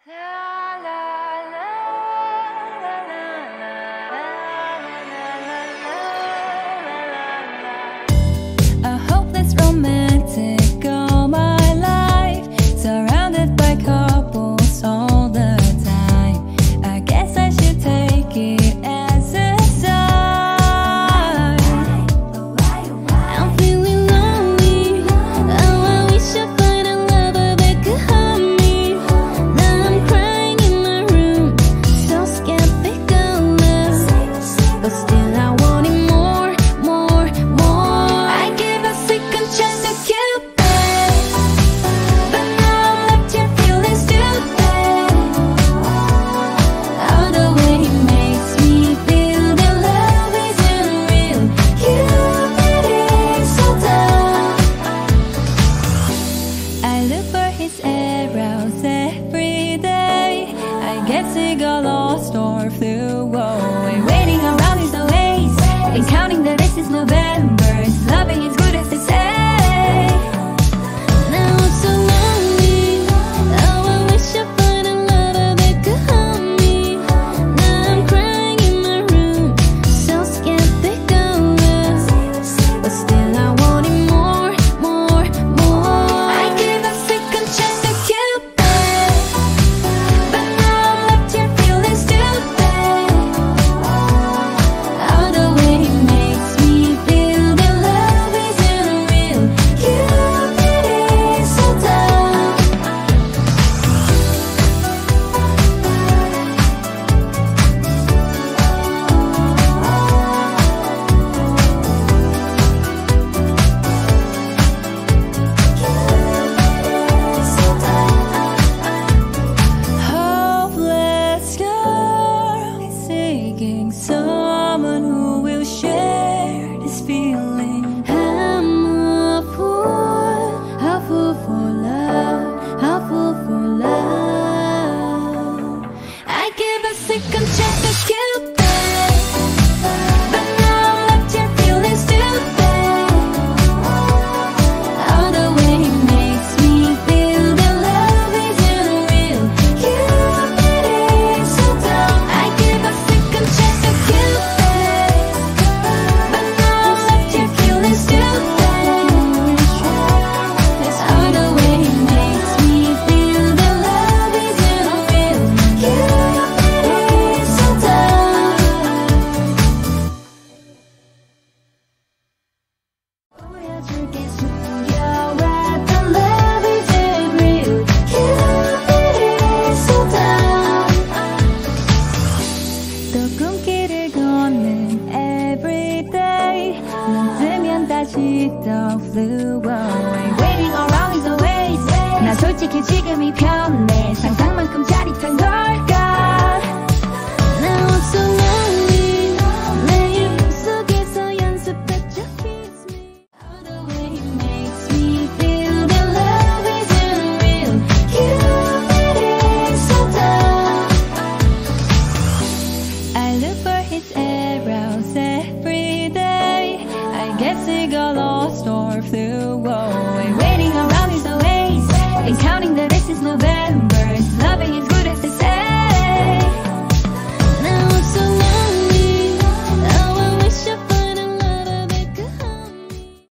A hopeless romantic all my life, surrounded by couples all the time. I guess I should take it as a sign. I'm feeling lonely. Oh, I wish I find a lover that could hold me. Now I'm crying in my room, so skeptical love, but still I want it more, more, more. I give a second chance to Cupid, but now I'm left here feeling stupid. Oh, the way he makes me feel that love isn't real. Cupid is so dumb. I look for his arrows every day. I guess he got lost or flew away.